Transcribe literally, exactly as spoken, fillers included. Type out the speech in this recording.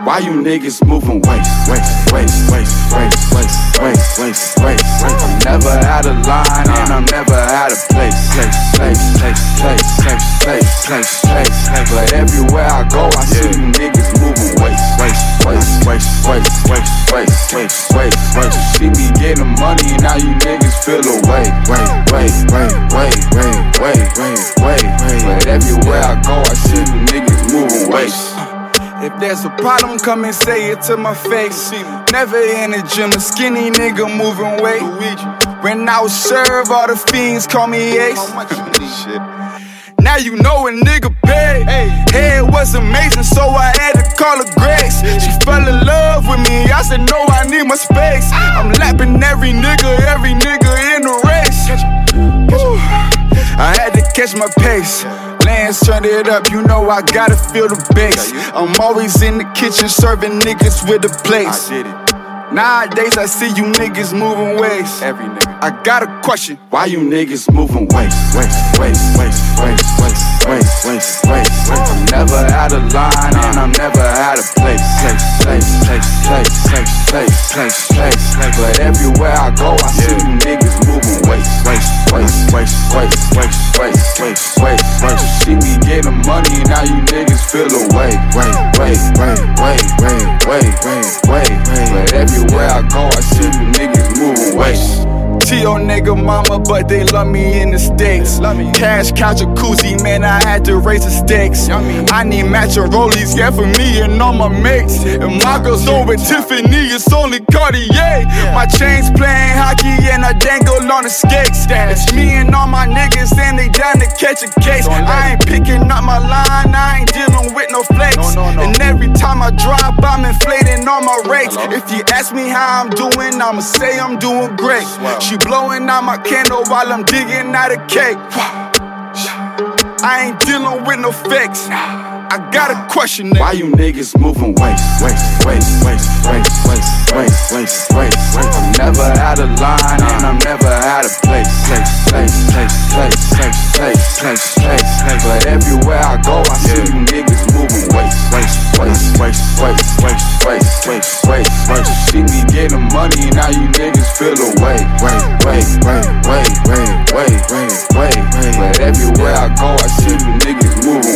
Why you niggas moving waste, waste, waste, waste, waste, waste, waste, waste, waste, waste. I'm never out of line and I'm never out of place. Place, place, place, place, place, place, place, place, place. But everywhere I go, I see you niggas moving waste, waste, waste, waste, waste, waste, waste, waste, waste, waste. You see me getting money, now you niggas feel away. Wait, wait, wait, wait, wait, wait, wait, wait, wait. But everywhere I go, I see you niggas moving waste. If there's a problem, come and say it to my face. Never in the gym, a skinny nigga moving weight. When I was served, all the fiends call me Ace. Now you know a nigga paid. Head was amazing, so I had to call her Grace. She fell in love with me, I said no, I need my space. I'm lapping every nigga, every nigga in the race. Woo. I had to catch my pace. Lance turned it up, you know I gotta feel the bass. I'm always in the kitchen serving niggas with the plates. Nowadays I see you niggas moving waste. Every nigga. I got a question. Why you niggas moving waste, waste, waste, waste, waste, waste, waste, waste, waste, waste. I'm never out of line and I'm never out of place. Place, place, place, place, place, place, place, place, place. But everywhere I go, I see you niggas moving waste, waste, waste, waste, waste, waste, waste, waste, waste, waste. You see me getting money, now you niggas feel away. Wait, wait, wait, wait, wait, wait, wait, wait, wait. But everywhere I go, I see you niggas moving waste. T O nigga mama, but they love me in the States. Cash, couch, jacuzzi, man, I had to raise the stakes. I need matching rollies, yeah, for me and all my mates. And my girl's on with Tiffany, it's only Cartier. My chain's playing hockey and I dangle on the skates. It's me and all my niggas and they down to catch a case. I ain't picking up my line, I ain't dealing with no flakes. And every time I drop, I'm inflating all my rates. If you ask me how I'm doing, I'ma say I'm doing great. She blowing out my candle while I'm digging out a cake. I ain't dealing with no fakes. I got a question, nigga. Why you niggas moving waste, waste, waste, waste, waste, waste, waste, waste, waste, waste. I'm never out of line and I'm never out of place. Place, place, place, place, place, place, place, place, place. But everywhere I go, I see you niggas moving waste, waste, waste, waste, waste, waste, waste, waste, waste, waste. You see me getting money, now you niggas feel away. Wait, wait, wait, wait, wait, wait, wait, wait, wait. But everywhere I go, I see you niggas moving